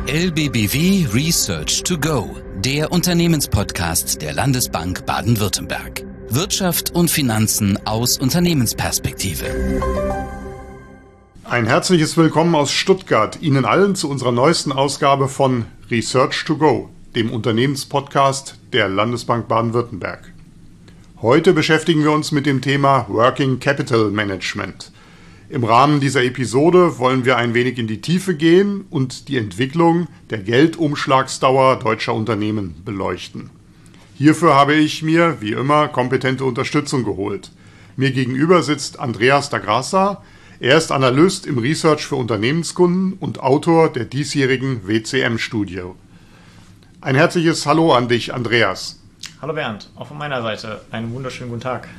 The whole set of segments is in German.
LBBW Research to Go, der Unternehmenspodcast der Landesbank Baden-Württemberg. Wirtschaft und Finanzen aus Unternehmensperspektive. Ein herzliches Willkommen aus Stuttgart, Ihnen allen zu unserer neuesten Ausgabe von Research to Go, dem Unternehmenspodcast der Landesbank Baden-Württemberg. Heute beschäftigen wir uns mit dem Thema Working Capital Management. Im Rahmen dieser Episode wollen wir ein wenig in die Tiefe gehen und die Entwicklung der Geldumschlagsdauer deutscher Unternehmen beleuchten. Hierfür habe ich mir, wie immer, kompetente Unterstützung geholt. Mir gegenüber sitzt Andreas da Grassa. Er ist Analyst im Research für Unternehmenskunden und Autor der diesjährigen WCM-Studie. Ein herzliches Hallo an dich, Andreas. Hallo Bernd, auch von meiner Seite einen wunderschönen guten Tag.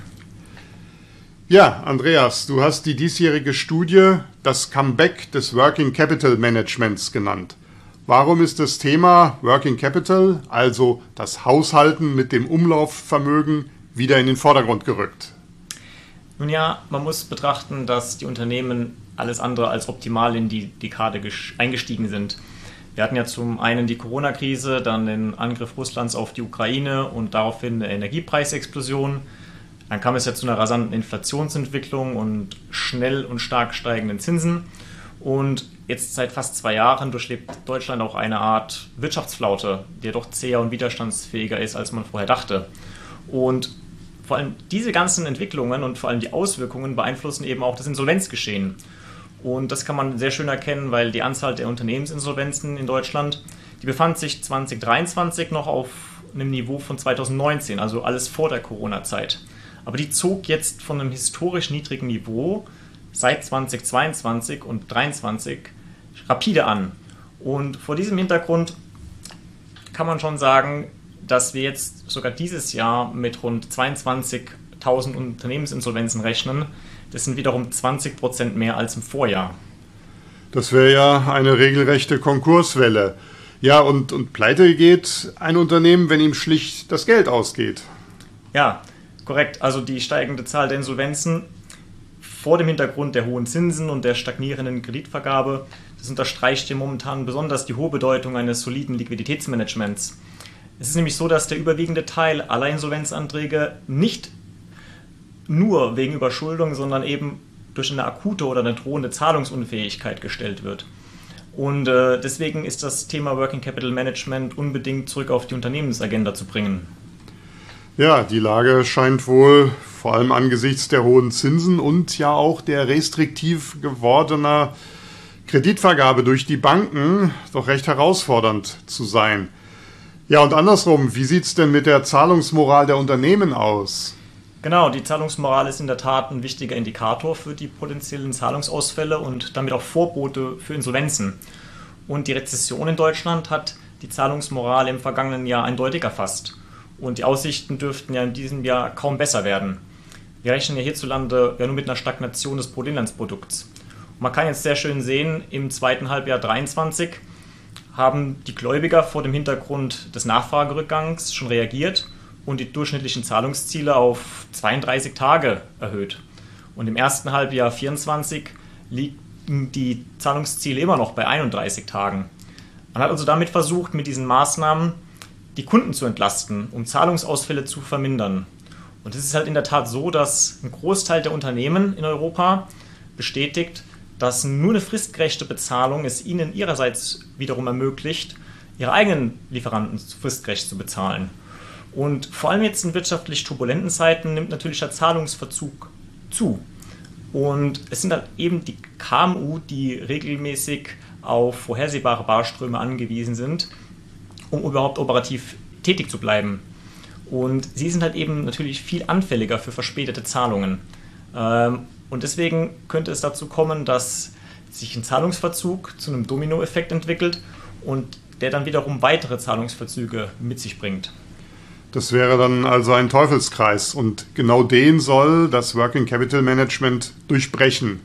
Ja, Andreas, du hast die diesjährige Studie das Comeback des Working Capital Managements genannt. Warum ist das Thema Working Capital, also das Haushalten mit dem Umlaufvermögen, wieder in den Vordergrund gerückt? Nun ja, man muss betrachten, dass die Unternehmen alles andere als optimal in die Dekade eingestiegen sind. Wir hatten ja zum einen die Corona-Krise, dann den Angriff Russlands auf die Ukraine und daraufhin eine Energiepreisexplosion. Dann kam es ja zu einer rasanten Inflationsentwicklung und schnell und stark steigenden Zinsen. Und jetzt seit fast 2 Jahren durchlebt Deutschland auch eine Art Wirtschaftsflaute, die ja doch zäher und widerstandsfähiger ist, als man vorher dachte. Und vor allem diese ganzen Entwicklungen und vor allem die Auswirkungen beeinflussen eben auch das Insolvenzgeschehen. Und das kann man sehr schön erkennen, weil die Anzahl der Unternehmensinsolvenzen in Deutschland, die befand sich 2023 noch auf einem Niveau von 2019, also alles vor der Corona-Zeit. Aber die zog jetzt von einem historisch niedrigen Niveau seit 2022 und 2023 rapide an. Und vor diesem Hintergrund kann man schon sagen, dass wir jetzt sogar dieses Jahr mit rund 22.000 Unternehmensinsolvenzen rechnen. Das sind wiederum 20% mehr als im Vorjahr. Das wäre ja eine regelrechte Konkurswelle. Ja, und pleite geht ein Unternehmen, wenn ihm schlicht das Geld ausgeht. Ja, korrekt. Also die steigende Zahl der Insolvenzen vor dem Hintergrund der hohen Zinsen und der stagnierenden Kreditvergabe, das unterstreicht hier momentan besonders die hohe Bedeutung eines soliden Liquiditätsmanagements. Es ist nämlich so, dass der überwiegende Teil aller Insolvenzanträge nicht nur wegen Überschuldung, sondern eben durch eine akute oder eine drohende Zahlungsunfähigkeit gestellt wird. Und deswegen ist das Thema Working Capital Management unbedingt zurück auf die Unternehmensagenda zu bringen. Ja, die Lage scheint wohl vor allem angesichts der hohen Zinsen und ja auch der restriktiv gewordener Kreditvergabe durch die Banken doch recht herausfordernd zu sein. Ja, und andersrum, wie sieht es denn mit der Zahlungsmoral der Unternehmen aus? Genau, die Zahlungsmoral ist in der Tat ein wichtiger Indikator für die potenziellen Zahlungsausfälle und damit auch Vorbote für Insolvenzen. Und die Rezession in Deutschland hat die Zahlungsmoral im vergangenen Jahr eindeutig erfasst. Und die Aussichten dürften ja in diesem Jahr kaum besser werden. Wir rechnen ja hierzulande ja nur mit einer Stagnation des Bruttoinlandsprodukts. Und man kann jetzt sehr schön sehen, im zweiten Halbjahr 2023 haben die Gläubiger vor dem Hintergrund des Nachfragerückgangs schon reagiert und die durchschnittlichen Zahlungsziele auf 32 Tage erhöht. Und im ersten Halbjahr 2024 liegen die Zahlungsziele immer noch bei 31 Tagen. Man hat also damit versucht, mit diesen Maßnahmen die Kunden zu entlasten, um Zahlungsausfälle zu vermindern. Und es ist halt in der Tat so, dass ein Großteil der Unternehmen in Europa bestätigt, dass nur eine fristgerechte Bezahlung es ihnen ihrerseits wiederum ermöglicht, ihre eigenen Lieferanten fristgerecht zu bezahlen. Und vor allem jetzt in wirtschaftlich turbulenten Zeiten nimmt natürlich der Zahlungsverzug zu. Und es sind halt eben die KMU, die regelmäßig auf vorhersehbare Barströme angewiesen sind, um überhaupt operativ tätig zu bleiben. Und sie sind halt eben natürlich viel anfälliger für verspätete Zahlungen. Und deswegen könnte es dazu kommen, dass sich ein Zahlungsverzug zu einem Dominoeffekt entwickelt und der dann wiederum weitere Zahlungsverzüge mit sich bringt. Das wäre dann also ein Teufelskreis und genau den soll das Working Capital Management durchbrechen.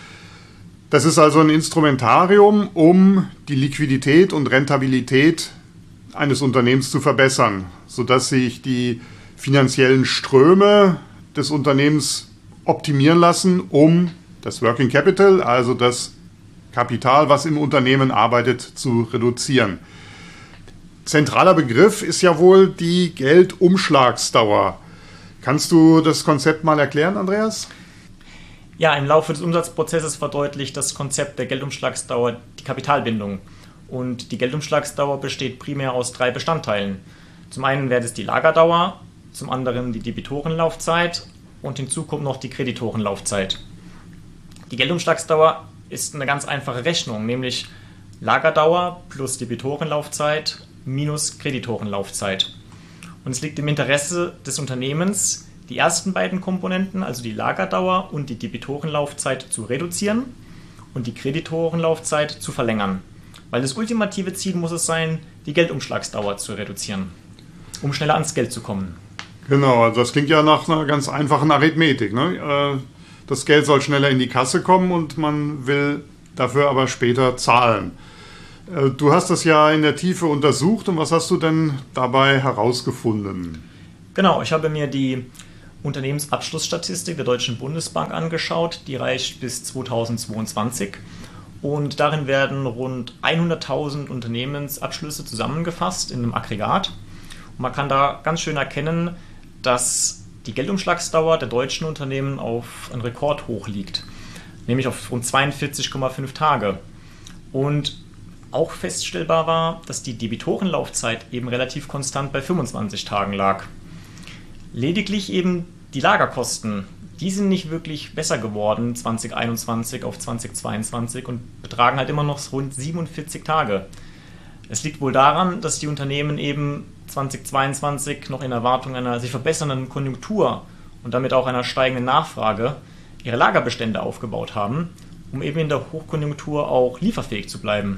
Das ist also ein Instrumentarium, um die Liquidität und Rentabilität eines Unternehmens zu verbessern, sodass sich die finanziellen Ströme des Unternehmens optimieren lassen, um das Working Capital, also das Kapital, was im Unternehmen arbeitet, zu reduzieren. Zentraler Begriff ist ja wohl die Geldumschlagsdauer. Kannst du das Konzept mal erklären, Andreas? Ja, im Laufe des Umsatzprozesses verdeutlicht das Konzept der Geldumschlagsdauer die Kapitalbindung. Und die Geldumschlagsdauer besteht primär aus 3 Bestandteilen. Zum einen wäre es die Lagerdauer, zum anderen die Debitorenlaufzeit und hinzu kommt noch die Kreditorenlaufzeit. Die Geldumschlagsdauer ist eine ganz einfache Rechnung, nämlich Lagerdauer plus Debitorenlaufzeit minus Kreditorenlaufzeit. Und es liegt im Interesse des Unternehmens, die ersten beiden Komponenten, also die Lagerdauer und die Debitorenlaufzeit, zu reduzieren und die Kreditorenlaufzeit zu verlängern. Weil das ultimative Ziel muss es sein, die Geldumschlagsdauer zu reduzieren, um schneller ans Geld zu kommen. Genau, also das klingt ja nach einer ganz einfachen Arithmetik, ne? Das Geld soll schneller in die Kasse kommen und man will dafür aber später zahlen. Du hast das ja in der Tiefe untersucht und was hast du denn dabei herausgefunden? Genau, ich habe mir die Unternehmensabschlussstatistik der Deutschen Bundesbank angeschaut, die reicht bis 2022 und darin werden rund 100.000 Unternehmensabschlüsse zusammengefasst in einem Aggregat. Und man kann da ganz schön erkennen, dass die Geldumschlagsdauer der deutschen Unternehmen auf ein Rekordhoch liegt, nämlich auf rund 42,5 Tage. Und auch feststellbar war, dass die Debitorenlaufzeit eben relativ konstant bei 25 Tagen lag. Lediglich eben die Lagerkosten, die sind nicht wirklich besser geworden 2021 auf 2022 und betragen halt immer noch rund 47 Tage. Es liegt wohl daran, dass die Unternehmen eben 2022 noch in Erwartung einer sich verbessernden Konjunktur und damit auch einer steigenden Nachfrage ihre Lagerbestände aufgebaut haben, um eben in der Hochkonjunktur auch lieferfähig zu bleiben.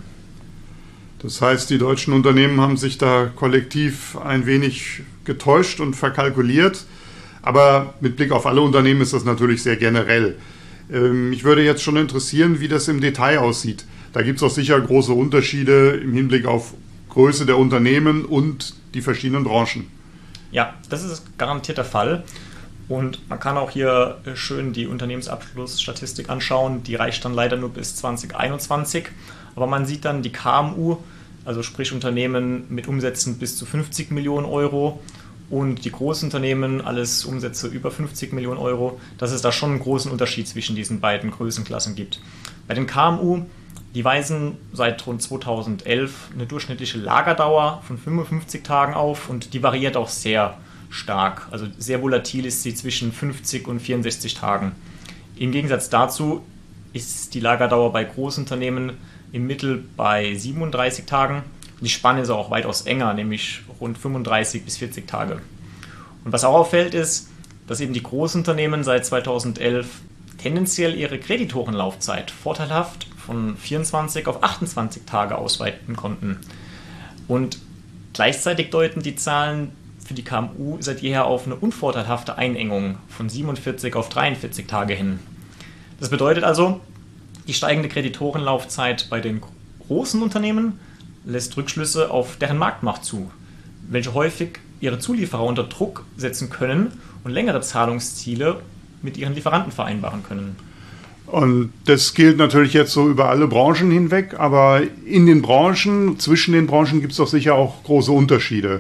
Das heißt, die deutschen Unternehmen haben sich da kollektiv ein wenig getäuscht und verkalkuliert. Aber mit Blick auf alle Unternehmen ist das natürlich sehr generell. Mich würde jetzt schon interessieren, wie das im Detail aussieht. Da gibt es auch sicher große Unterschiede im Hinblick auf Größe der Unternehmen und die verschiedenen Branchen. Ja, das ist garantiert der Fall. Und man kann auch hier schön die Unternehmensabschlussstatistik anschauen. Die reicht dann leider nur bis 2021. Aber man sieht dann die KMU, also sprich Unternehmen mit Umsätzen bis zu 50 Millionen Euro und die Großunternehmen, alles Umsätze über 50 Millionen Euro, dass es da schon einen großen Unterschied zwischen diesen beiden Größenklassen gibt. Bei den KMU, die weisen seit rund 2011 eine durchschnittliche Lagerdauer von 55 Tagen auf und die variiert auch sehr stark. Also sehr volatil ist sie zwischen 50 und 64 Tagen. Im Gegensatz dazu ist die Lagerdauer bei Großunternehmen im Mittel bei 37 Tagen. Die Spanne ist auch weitaus enger, nämlich rund 35 bis 40 Tage. Und was auch auffällt ist, dass eben die Großunternehmen seit 2011 tendenziell ihre Kreditorenlaufzeit vorteilhaft von 24 auf 28 Tage ausweiten konnten. Und gleichzeitig deuten die Zahlen für die KMU seit jeher auf eine unvorteilhafte Einengung von 47 auf 43 Tage hin. Das bedeutet also, die steigende Kreditorenlaufzeit bei den großen Unternehmen lässt Rückschlüsse auf deren Marktmacht zu, welche häufig ihre Zulieferer unter Druck setzen können und längere Zahlungsziele mit ihren Lieferanten vereinbaren können. Und das gilt natürlich jetzt so über alle Branchen hinweg, aber in den Branchen, zwischen den Branchen gibt es doch sicher auch große Unterschiede.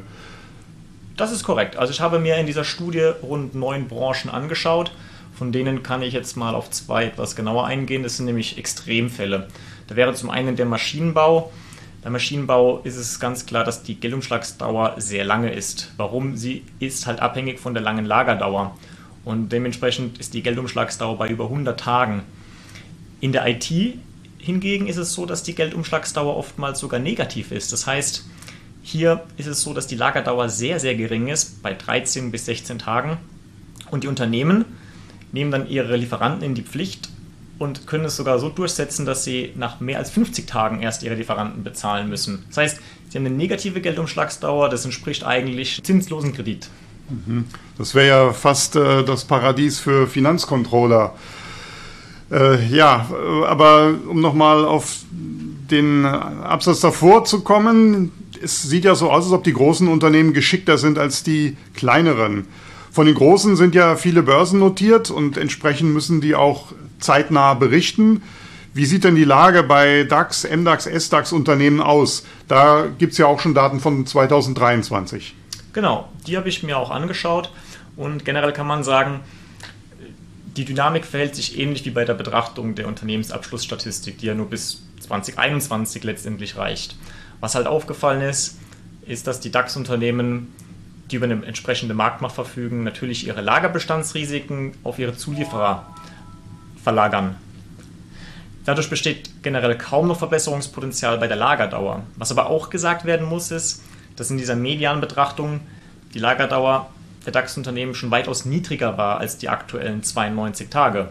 Das ist korrekt. Also ich habe mir in dieser Studie rund 9 Branchen angeschaut. Von denen kann ich jetzt mal auf 2 etwas genauer eingehen. Das sind nämlich Extremfälle. Da wäre zum einen der Maschinenbau. Beim Maschinenbau ist es ganz klar, dass die Geldumschlagsdauer sehr lange ist. Warum? Sie ist halt abhängig von der langen Lagerdauer. Und dementsprechend ist die Geldumschlagsdauer bei über 100 Tagen. In der IT hingegen ist es so, dass die Geldumschlagsdauer oftmals sogar negativ ist. Das heißt, hier ist es so, dass die Lagerdauer sehr, sehr gering ist, bei 13 bis 16 Tagen. Und die Unternehmen nehmen dann ihre Lieferanten in die Pflicht und können es sogar so durchsetzen, dass sie nach mehr als 50 Tagen erst ihre Lieferanten bezahlen müssen. Das heißt, sie haben eine negative Geldumschlagsdauer, das entspricht eigentlich zinslosen Kredit. Das wäre ja fast das Paradies für Finanzcontroller. Ja, aber um nochmal auf den Absatz davor zu kommen, es sieht ja so aus, als ob die großen Unternehmen geschickter sind als die kleineren. Von den Großen sind ja viele Börsen notiert und entsprechend müssen die auch zeitnah berichten. Wie sieht denn die Lage bei DAX, MDAX, SDAX Unternehmen aus? Da gibt es ja auch schon Daten von 2023. Genau, die habe ich mir auch angeschaut und generell kann man sagen, die Dynamik verhält sich ähnlich wie bei der Betrachtung der Unternehmensabschlussstatistik, die ja nur bis 2021 letztendlich reicht. Was halt aufgefallen ist, dass die DAX-Unternehmen, die über eine entsprechende Marktmacht verfügen, natürlich ihre Lagerbestandsrisiken auf ihre Zulieferer verlagern. Dadurch besteht generell kaum noch Verbesserungspotenzial bei der Lagerdauer. Was aber auch gesagt werden muss, ist, dass in dieser Medianbetrachtung die Lagerdauer der DAX-Unternehmen schon weitaus niedriger war als die aktuellen 92 Tage.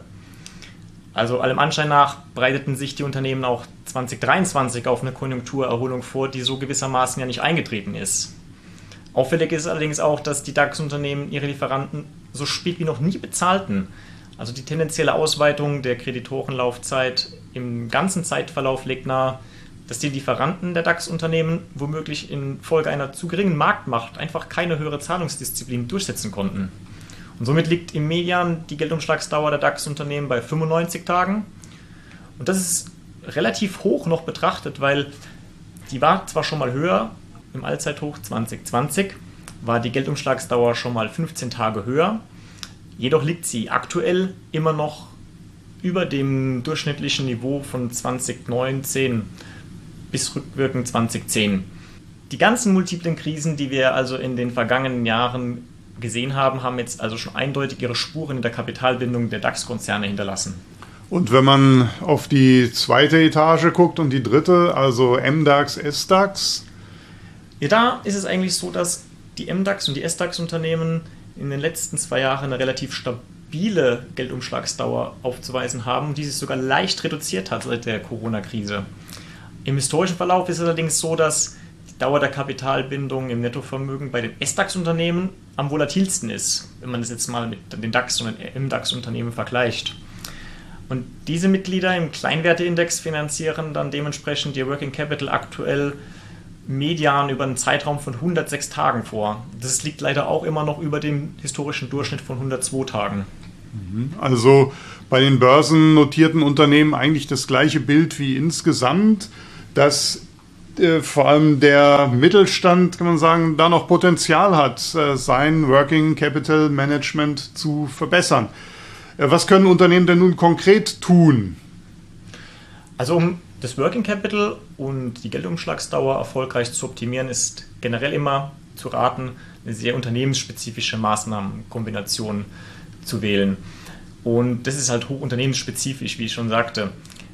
Also allem Anschein nach bereiteten sich die Unternehmen auch 2023 auf eine Konjunkturerholung vor, die so gewissermaßen ja nicht eingetreten ist. Auffällig ist allerdings auch, dass die DAX-Unternehmen ihre Lieferanten so spät wie noch nie bezahlten. Also die tendenzielle Ausweitung der Kreditorenlaufzeit im ganzen Zeitverlauf legt nahe, dass die Lieferanten der DAX-Unternehmen womöglich infolge einer zu geringen Marktmacht einfach keine höhere Zahlungsdisziplin durchsetzen konnten. Und somit liegt im Median die Geldumschlagsdauer der DAX-Unternehmen bei 95 Tagen. Und das ist relativ hoch noch betrachtet, weil die war zwar schon mal höher, im Allzeithoch 2020 war die Geldumschlagsdauer schon mal 15 Tage höher. Jedoch liegt sie aktuell immer noch über dem durchschnittlichen Niveau von 2019 bis rückwirkend 2010. Die ganzen multiplen Krisen, die wir also in den vergangenen Jahren gesehen haben, haben jetzt also schon eindeutig ihre Spuren in der Kapitalbindung der DAX-Konzerne hinterlassen. Und wenn man auf die zweite Etage guckt und die dritte, also MDAX, SDAX? Ja, da ist es eigentlich so, dass die MDAX und die SDAX-Unternehmen in den letzten 2 Jahren eine relativ stabile Geldumschlagsdauer aufzuweisen haben, die sich sogar leicht reduziert hat seit der Corona-Krise. Im historischen Verlauf ist es allerdings so, dass die Dauer der Kapitalbindung im Nettovermögen bei den SDAX-Unternehmen am volatilsten ist, wenn man das jetzt mal mit den DAX- und den MDAX-Unternehmen vergleicht. Und diese Mitglieder im Kleinwerteindex finanzieren dann dementsprechend ihr Working Capital aktuell median über einen Zeitraum von 106 Tagen vor. Das liegt leider auch immer noch über dem historischen Durchschnitt von 102 Tagen. Also bei den börsennotierten Unternehmen eigentlich das gleiche Bild wie insgesamt, dass vor allem der Mittelstand, kann man sagen, da noch Potenzial hat, sein Working Capital Management zu verbessern. Was können Unternehmen denn nun konkret tun? Also um das Working Capital und die Geldumschlagsdauer erfolgreich zu optimieren, ist generell immer zu raten, eine sehr unternehmensspezifische Maßnahmenkombination zu wählen. Und das ist halt hoch unternehmensspezifisch, wie ich schon sagte.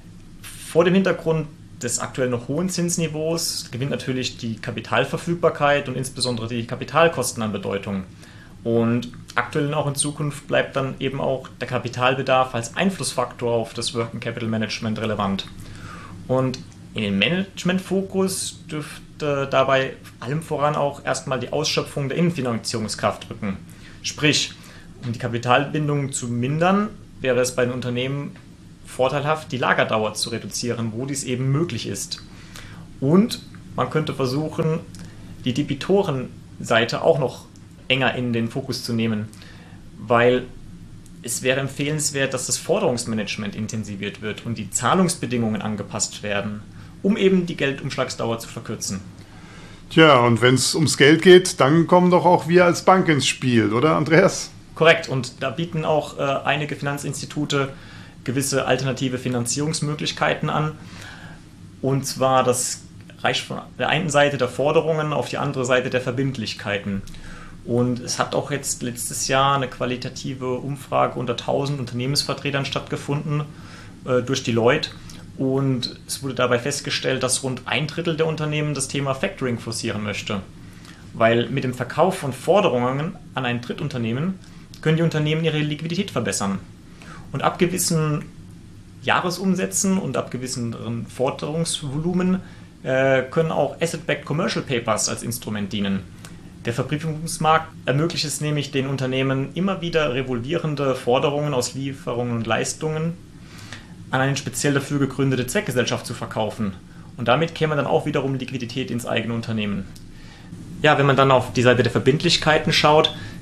Vor dem Hintergrund des aktuell noch hohen Zinsniveaus gewinnt natürlich die Kapitalverfügbarkeit und insbesondere die Kapitalkosten an Bedeutung. Und aktuell und auch in Zukunft bleibt dann eben auch der Kapitalbedarf als Einflussfaktor auf das Working Capital Management relevant. Und in den Managementfokus dürfte dabei allem voran auch erstmal die Ausschöpfung der Innenfinanzierungskraft rücken. Sprich, um die Kapitalbindung zu mindern, wäre es bei den Unternehmen vorteilhaft, die Lagerdauer zu reduzieren, wo dies eben möglich ist. Und man könnte versuchen, die Debitorenseite auch noch enger in den Fokus zu nehmen, weil es wäre empfehlenswert, dass das Forderungsmanagement intensiviert wird und die Zahlungsbedingungen angepasst werden, um eben die Geldumschlagsdauer zu verkürzen. Tja, und wenn es ums Geld geht, dann kommen doch auch wir als Bank ins Spiel, oder Andreas? Korrekt, und da bieten auch einige Finanzinstitute gewisse alternative Finanzierungsmöglichkeiten an. Und zwar, das reicht von der einen Seite der Forderungen auf die andere Seite der Verbindlichkeiten. Und es hat auch jetzt letztes Jahr eine qualitative Umfrage unter 1000 Unternehmensvertretern stattgefunden durch Deloitte. Und es wurde dabei festgestellt, dass rund 1/3 der Unternehmen das Thema Factoring forcieren möchte. Weil mit dem Verkauf von Forderungen an ein Drittunternehmen können die Unternehmen ihre Liquidität verbessern. Und ab gewissen Jahresumsätzen und ab gewissen Forderungsvolumen können auch Asset-Backed Commercial Papers als Instrument dienen. Der Verbriefungsmarkt ermöglicht es nämlich den Unternehmen immer wieder revolvierende Forderungen aus Lieferungen und Leistungen an eine speziell dafür gegründete Zweckgesellschaft zu verkaufen. Und damit käme dann auch wiederum Liquidität ins eigene Unternehmen. Ja, wenn man dann auf die Seite der Verbindlichkeiten schaut,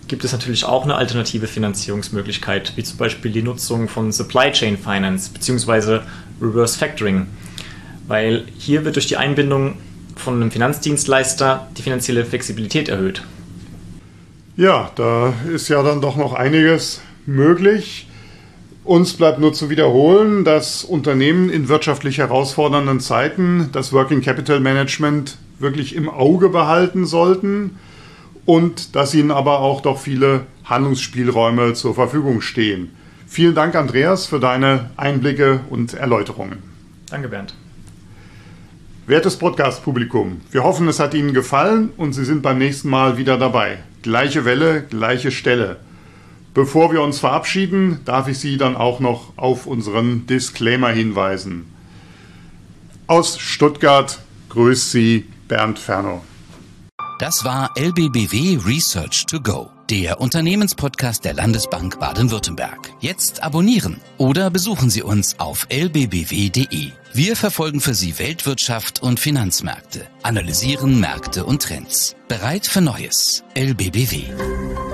gibt es natürlich auch eine alternative Finanzierungsmöglichkeit, wie zum Beispiel die Nutzung von Supply Chain Finance bzw. Reverse Factoring, weil hier wird durch die Einbindung von einem Finanzdienstleister die finanzielle Flexibilität erhöht. Ja, da ist ja dann doch noch einiges möglich. Uns bleibt nur zu wiederholen, dass Unternehmen in wirtschaftlich herausfordernden Zeiten das Working Capital Management wirklich im Auge behalten sollten und dass ihnen aber auch doch viele Handlungsspielräume zur Verfügung stehen. Vielen Dank, Andreas, für deine Einblicke und Erläuterungen. Danke, Bernd. Wertes Podcast-Publikum, wir hoffen, es hat Ihnen gefallen und Sie sind beim nächsten Mal wieder dabei. Gleiche Welle, gleiche Stelle. Bevor wir uns verabschieden, darf ich Sie dann auch noch auf unseren Disclaimer hinweisen. Aus Stuttgart grüßt Sie Bernd Fernow. Das war LBBW Research to Go, der Unternehmenspodcast der Landesbank Baden-Württemberg. Jetzt abonnieren oder besuchen Sie uns auf lbbw.de. Wir verfolgen für Sie Weltwirtschaft und Finanzmärkte, analysieren Märkte und Trends. Bereit für Neues. LBBW.